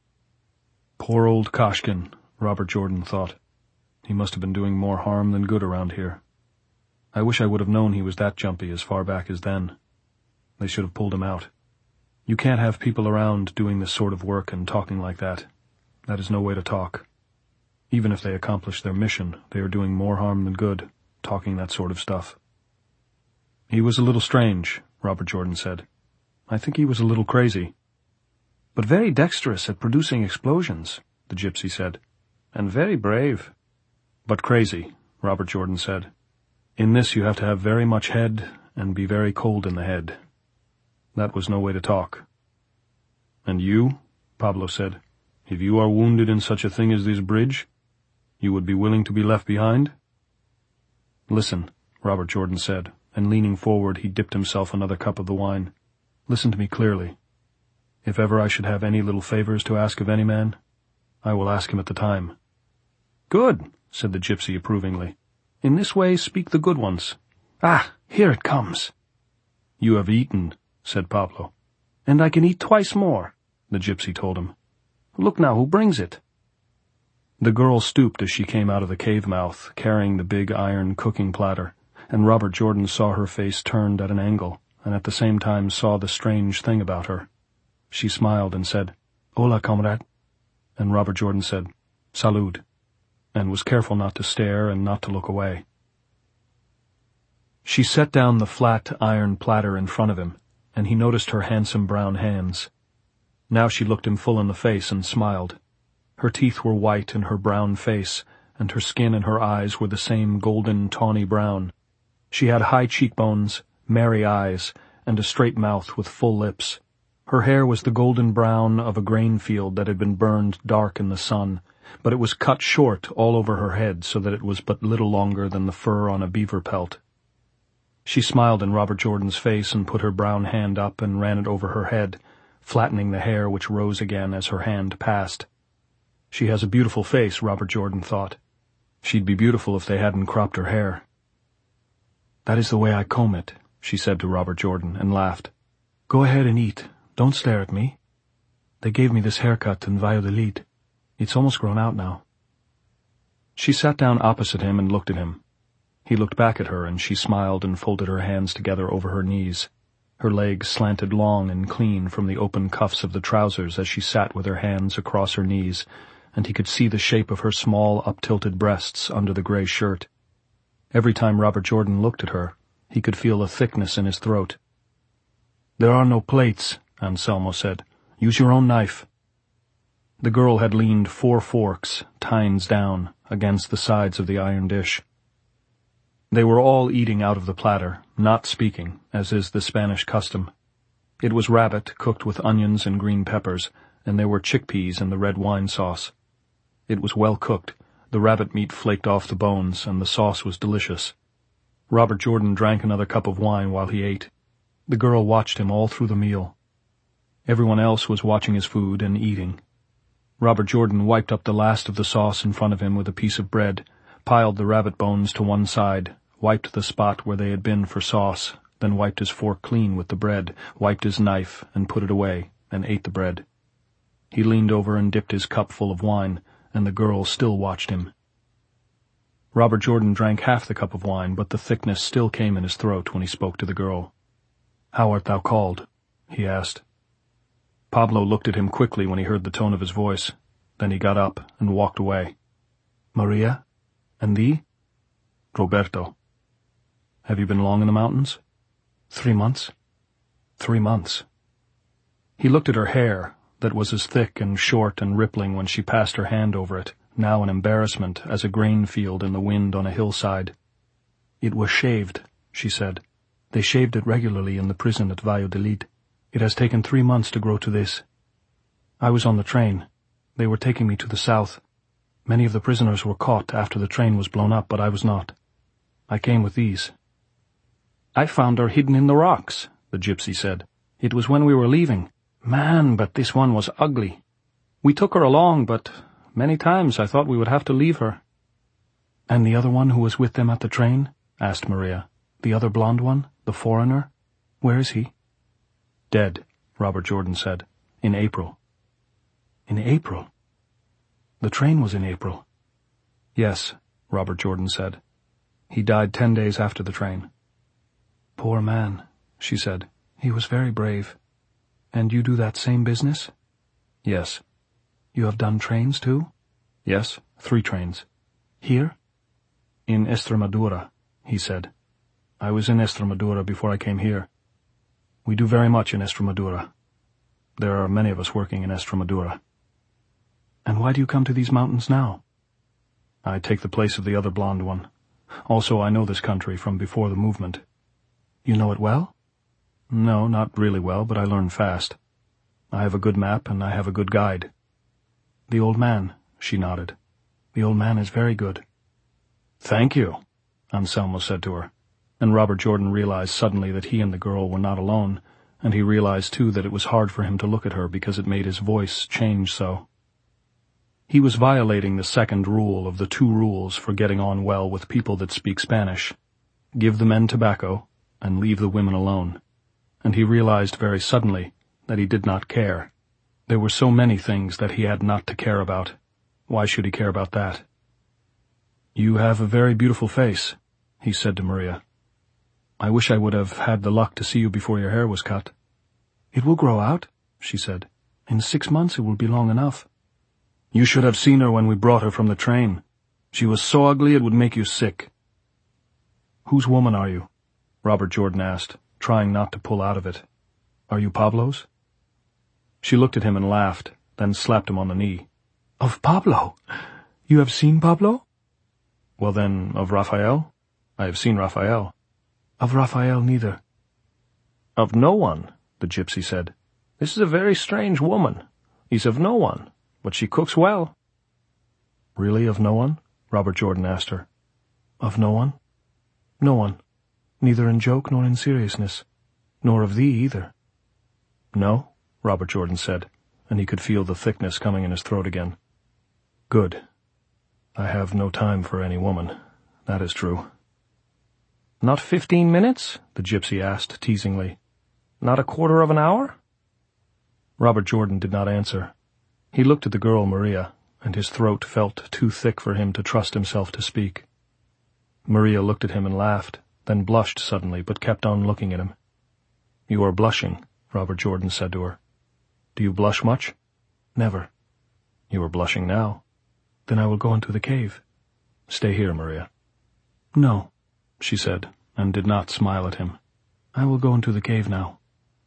Poor old Kashkin, Robert Jordan thought. He must have been doing more harm than good around here. I wish I would have known he was that jumpy as far back as then. They should have pulled him out. You can't have people around doing this sort of work and talking like that. That is no way to talk. Even if they accomplish their mission, they are doing more harm than good, talking that sort of stuff. He was a little strange, Robert Jordan said. I think he was a little crazy. But very dexterous at producing explosions, the gypsy said. And very brave. But crazy, Robert Jordan said. In this you have to have very much head and be very cold in the head. That was no way to talk. And you, Pablo said, if you are wounded in such a thing as this bridge, you would be willing to be left behind? Listen, Robert Jordan said, and leaning forward he dipped himself another cup of the wine. Listen to me clearly. If ever I should have any little favors to ask of any man, I will ask him at the time." "Good," said the gypsy approvingly. "In this way speak the good ones. Ah, here it comes." "You have eaten," said Pablo. "And I can eat twice more," the gypsy told him. "Look now who brings it." The girl stooped as she came out of the cave mouth, carrying the big iron cooking platter, and Robert Jordan saw her face turned at an angle, and at the same time saw the strange thing about her. She smiled and said, "Hola, comrade," and Robert Jordan said, "Salud," and was careful not to stare and not to look away. She set down the flat iron platter in front of him, and he noticed her handsome brown hands. Now she looked him full in the face and smiled. Her teeth were white in her brown face, and her skin and her eyes were the same golden tawny brown. She had high cheekbones, merry eyes, and a straight mouth with full lips. Her hair was the golden brown of a grain field that had been burned dark in the sun, but it was cut short all over her head so that it was but little longer than the fur on a beaver pelt. She smiled in Robert Jordan's face and put her brown hand up and ran it over her head, flattening the hair which rose again as her hand passed. She has a beautiful face, Robert Jordan thought. She'd be beautiful if they hadn't cropped her hair. "That is the way I comb it," she said to Robert Jordan, and laughed. "Go ahead and eat. Don't stare at me. They gave me this haircut in Valladolid. It's almost grown out now." She sat down opposite him and looked at him. He looked back at her, and she smiled and folded her hands together over her knees. Her legs slanted long and clean from the open cuffs of the trousers as she sat with her hands across her knees, and he could see the shape of her small, up-tilted breasts under the grey shirt. Every time Robert Jordan looked at her, he could feel a thickness in his throat. "There are no plates," Anselmo said. "Use your own knife." The girl had leaned four forks, tines down, against the sides of the iron dish. They were all eating out of the platter, not speaking, as is the Spanish custom. It was rabbit cooked with onions and green peppers, and there were chickpeas in the red wine sauce. It was well cooked. The rabbit meat flaked off the bones, and the sauce was delicious. Robert Jordan drank another cup of wine while he ate. The girl watched him all through the meal. Everyone else was watching his food and eating. Robert Jordan wiped up the last of the sauce in front of him with a piece of bread, piled the rabbit bones to one side, wiped the spot where they had been for sauce, then wiped his fork clean with the bread, wiped his knife, and put it away, and ate the bread. He leaned over and dipped his cup full of wine, and the girl still watched him. Robert Jordan drank half the cup of wine, but the thickness still came in his throat when he spoke to the girl. "How art thou called?" he asked. Pablo looked at him quickly when he heard the tone of his voice. Then he got up and walked away. "Maria? And thee?" "Roberto." "Have you been long in the mountains?" Three months." Three months. He looked at her hair, that was as thick and short and rippling when she passed her hand over it, now an embarrassment as a grain field in the wind on a hillside. "It was shaved," she said. "They shaved it regularly in the prison at Valladolid. It has taken three months to grow to this. I was on the train. They were taking me to the south. Many of the prisoners were caught after the train was blown up, but I was not. I came with these." "I found her hidden in the rocks," the gypsy said. "It was when we were leaving. Man, but this one was ugly. We took her along, but many times I thought we would have to leave her." "And the other one who was with them at the train?" asked Maria. "The other blonde one, the foreigner? Where is he?" "Dead," Robert Jordan said. "In April." "In April? The train was in April." "Yes," Robert Jordan said. "He died ten days after the train." "Poor man," she said. "He was very brave. And you do that same business?" "Yes." "You have done trains, too?" "Yes, three trains." "Here?" "In Estremadura," he said. "I was in Estremadura before I came here. We do very much in Estremadura. There are many of us working in Estremadura." "And why do you come to these mountains now?" "I take the place of the other blonde one. Also, I know this country from before the movement." "You know it well?" "No, not really well, but I learn fast. I have a good map, and I have a good guide." "The old man," she nodded. "The old man is very good." "Thank you," Anselmo said to her, and Robert Jordan realized suddenly that he and the girl were not alone, and he realized too that it was hard for him to look at her because it made his voice change so. He was violating the second rule of the two rules for getting on well with people that speak Spanish: give the men tobacco and leave the women alone. And he realized very suddenly that he did not care. There were so many things that he had not to care about. Why should he care about that? "You have a very beautiful face," he said to Maria. "I wish I would have had the luck to see you before your hair was cut." "It will grow out," she said. "In six months it will be long enough." "You should have seen her when we brought her from the train. She was so ugly it would make you sick." "Whose woman are you?" Robert Jordan asked, trying not to pull out of it. "Are you Pablo's?" She looked at him and laughed, then slapped him on the knee. "Of Pablo? You have seen Pablo?" "Well then, of Raphael? I have seen Raphael." "Of Raphael neither." "Of no one," the gypsy said. "This is a very strange woman. He's of no one, but she cooks well." "Really of no one?" Robert Jordan asked her. "Of no one? No one. Neither in joke nor in seriousness. Nor of thee either." "No?" Robert Jordan said, and he could feel the thickness coming in his throat again. "Good. I have no time for any woman. That is true." "Not fifteen minutes?" the gypsy asked teasingly. "Not a quarter of an hour?" Robert Jordan did not answer. He looked at the girl Maria, and his throat felt too thick for him to trust himself to speak. Maria looked at him and laughed, then blushed suddenly, but kept on looking at him. "You are blushing," Robert Jordan said to her. "Do you blush much?" "Never." "You are blushing now." "Then I will go into the cave." "Stay here, Maria." "No," she said, and did not smile at him. "I will go into the cave now."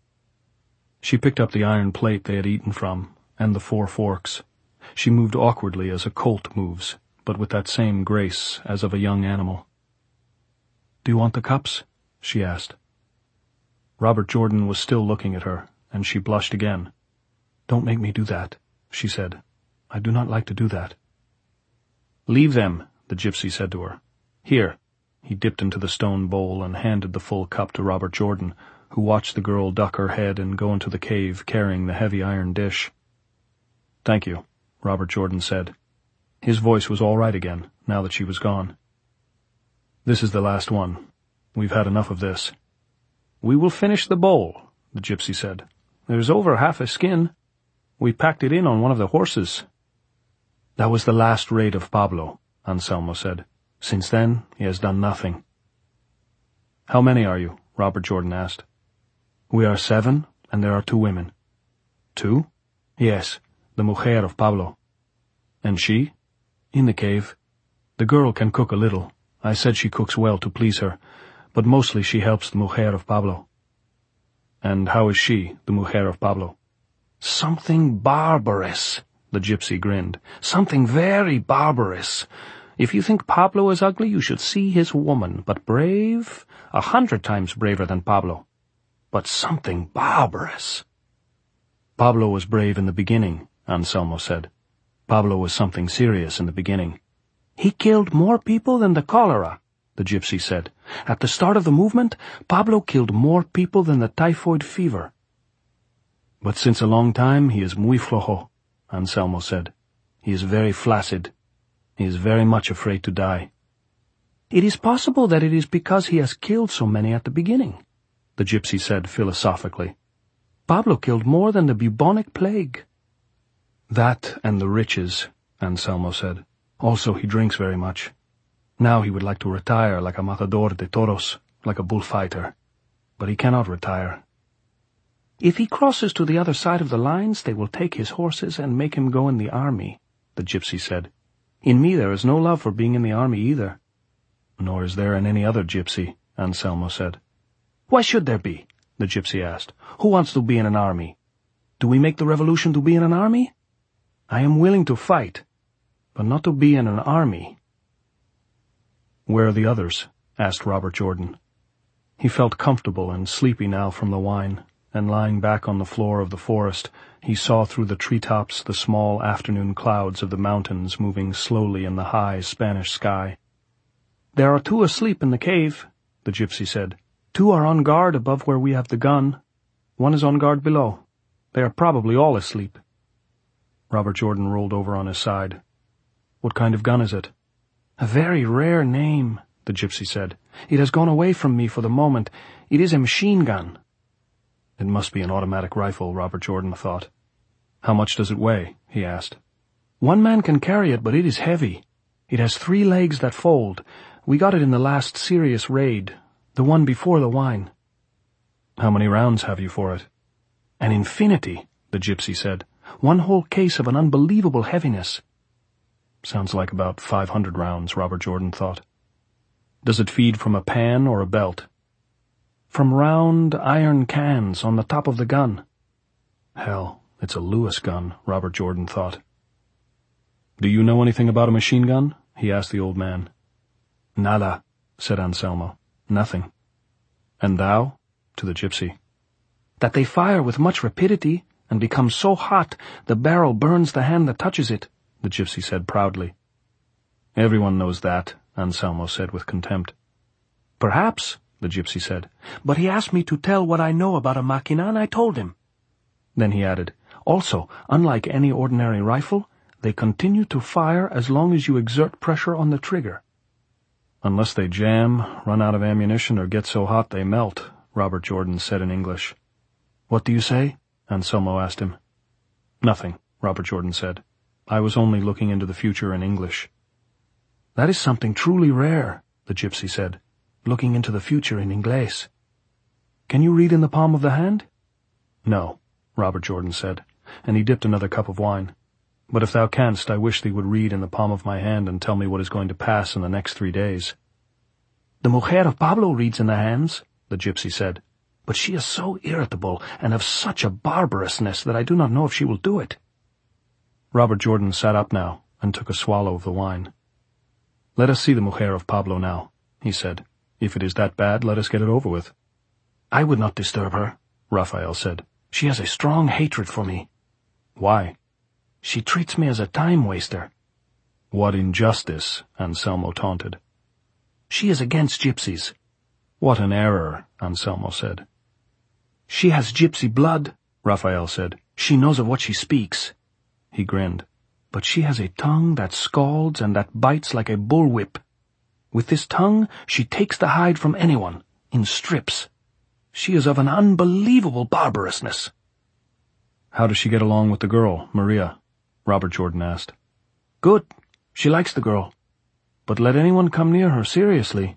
She picked up the iron plate they had eaten from, and the four forks. She moved awkwardly as a colt moves, but with that same grace as of a young animal. "Do you want the cups?" she asked. Robert Jordan was still looking at her, and she blushed again. "Don't make me do that," she said. "I do not like to do that." "Leave them," the gypsy said to her. "Here." He dipped into the stone bowl and handed the full cup to Robert Jordan, who watched the girl duck her head and go into the cave carrying the heavy iron dish. "Thank you," Robert Jordan said. His voice was all right again, now that she was gone. "This is the last one. We've had enough of this." "We will finish the bowl," the gypsy said. "There's over half a skin. We packed it in on one of the horses." "That was the last raid of Pablo," Anselmo said. "Since then, he has done nothing." "How many are you?" Robert Jordan asked. "We are seven, and there are two women." "Two?" "Yes, the mujer of Pablo." "And she?" "In the cave. The girl can cook a little. I said she cooks well to please her, but mostly she helps the mujer of Pablo." "And how is she, the mujer of Pablo?" "Something barbarous," the gypsy grinned. "Something very barbarous. If you think Pablo is ugly, you should see his woman, but brave, a hundred times braver than Pablo. But something barbarous." "Pablo was brave in the beginning," Anselmo said. "Pablo was something serious in the beginning." "He killed more people than the cholera," the gypsy said. "At the start of the movement, Pablo killed more people than the typhoid fever." "But since a long time he is muy flojo," Anselmo said. "He is very flaccid. He is very much afraid to die." "It is possible that it is because he has killed so many at the beginning," the gypsy said philosophically. "Pablo killed more than the bubonic plague." "That and the riches," Anselmo said. "Also he drinks very much. Now he would like to retire like a matador de toros, like a bullfighter. But he cannot retire." "If he crosses to the other side of the lines, they will take his horses and make him go in the army," the gypsy said. "In me there is no love for being in the army either." "Nor is there in any other gypsy," Anselmo said. "Why should there be?" the gypsy asked. "Who wants to be in an army? Do we make the revolution to be in an army? I am willing to fight, but not to be in an army." "Where are the others?" asked Robert Jordan. He felt comfortable and sleepy now from the wine, and lying back on the floor of the forest, he saw through the treetops the small afternoon clouds of the mountains moving slowly in the high Spanish sky. "There are two asleep in the cave," the gypsy said. "Two are on guard above where we have the gun." One is on guard below. They are probably all asleep. Robert Jordan rolled over on his side. What kind of gun is it? A very rare name, the gypsy said. It has gone away from me for the moment. It is a machine gun. It must be an automatic rifle, Robert Jordan thought. How much does it weigh? He asked. One man can carry it, but it is heavy. It has three legs that fold. We got it in the last serious raid, the one before the wine. How many rounds have you for it? An infinity, the gypsy said. One whole case of an unbelievable heaviness. Sounds like about five hundred rounds, Robert Jordan thought. Does it feed from a pan or a belt? From round iron cans on the top of the gun. Hell, it's a Lewis gun, Robert Jordan thought. Do you know anything about a machine gun? He asked the old man. Nada, said Anselmo. Nothing. And thou? To the gypsy. That they fire with much rapidity and become so hot the barrel burns the hand that touches it, the gypsy said proudly. Everyone knows that, Anselmo said with contempt. Perhaps, the gypsy said, but he asked me to tell what I know about a machina, and I told him. Then he added, also, unlike any ordinary rifle, they continue to fire as long as you exert pressure on the trigger. Unless they jam, run out of ammunition, or get so hot they melt, Robert Jordan said in English. What do you say? Anselmo asked him. Nothing, Robert Jordan said. I was only looking into the future in English. That is something truly rare, the gypsy said, looking into the future in Inglés. Can you read in the palm of the hand? No, Robert Jordan said, and he dipped another cup of wine. But if thou canst, I wish thee would read in the palm of my hand and tell me what is going to pass in the next three days. The mujer of Pablo reads in the hands, the gypsy said, but she is so irritable and of such a barbarousness that I do not know if she will do it. Robert Jordan sat up now and took a swallow of the wine. Let us see the mujer of Pablo now, he said. If it is that bad, let us get it over with. I would not disturb her, Raphael said. She has a strong hatred for me. Why? She treats me as a time-waster. What injustice, Anselmo taunted. She is against gypsies. What an error, Anselmo said. She has gypsy blood, Raphael said. She knows of what she speaks. He grinned. But she has a tongue that scalds and that bites like a bullwhip. With this tongue she takes the hide from anyone, in strips. She is of an unbelievable barbarousness. How does she get along with the girl, Maria? Robert Jordan asked. Good. She likes the girl. But let anyone come near her seriously.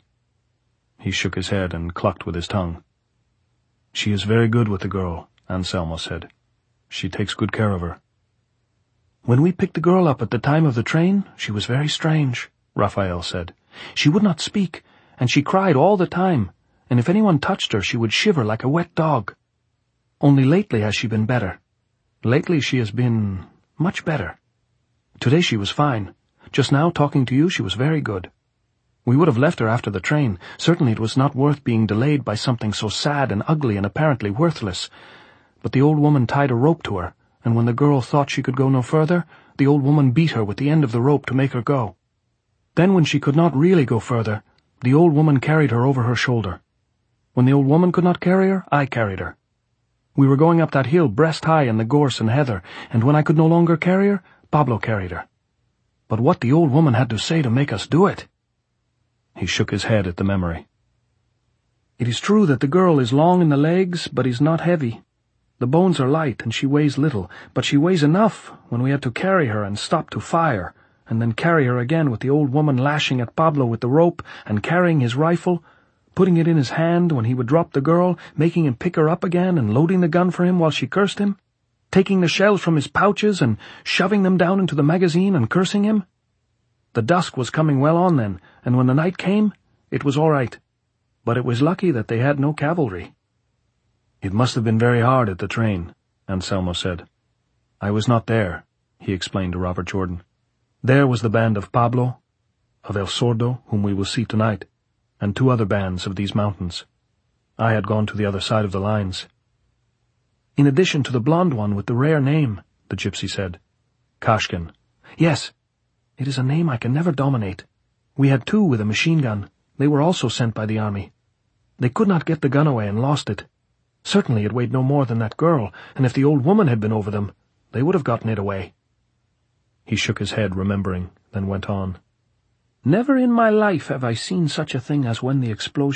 He shook his head and clucked with his tongue. She is very good with the girl, Anselmo said. She takes good care of her. When we picked the girl up at the time of the train, she was very strange, Raphael said. She would not speak, and she cried all the time, and if anyone touched her she would shiver like a wet dog. Only lately has she been better. Lately she has been much better. Today she was fine. Just now, talking to you, she was very good. We would have left her after the train. Certainly it was not worth being delayed by something so sad and ugly and apparently worthless. But the old woman tied a rope to her, and when the girl thought she could go no further, the old woman beat her with the end of the rope to make her go. Then when she could not really go further, the old woman carried her over her shoulder. When the old woman could not carry her, I carried her. We were going up that hill breast high in the gorse and heather, and when I could no longer carry her, Pablo carried her. But what the old woman had to say to make us do it! He shook his head at the memory. It is true that the girl is long in the legs, but is not heavy. The bones are light, and she weighs little, but she weighs enough when we had to carry her and stop to fire, and then carry her again with the old woman lashing at Pablo with the rope and carrying his rifle, putting it in his hand when he would drop the girl, making him pick her up again and loading the gun for him while she cursed him, taking the shells from his pouches and shoving them down into the magazine and cursing him. The dusk was coming well on then, and when the night came, it was all right. But it was lucky that they had no cavalry. It must have been very hard at the train, Anselmo said. I was not there, he explained to Robert Jordan. There was the band of Pablo, of El Sordo, whom we will see tonight, and two other bands of these mountains. I had gone to the other side of the lines. In addition to the blonde one with the rare name, the gypsy said. Kashkin. Yes. It is a name I can never dominate. We had two with a machine gun. They were also sent by the army. They could not get the gun away and lost it. Certainly it weighed no more than that girl, and if the old woman had been over them, they would have gotten it away. He shook his head, remembering, then went on. Never in my life have I seen such a thing as when the explosion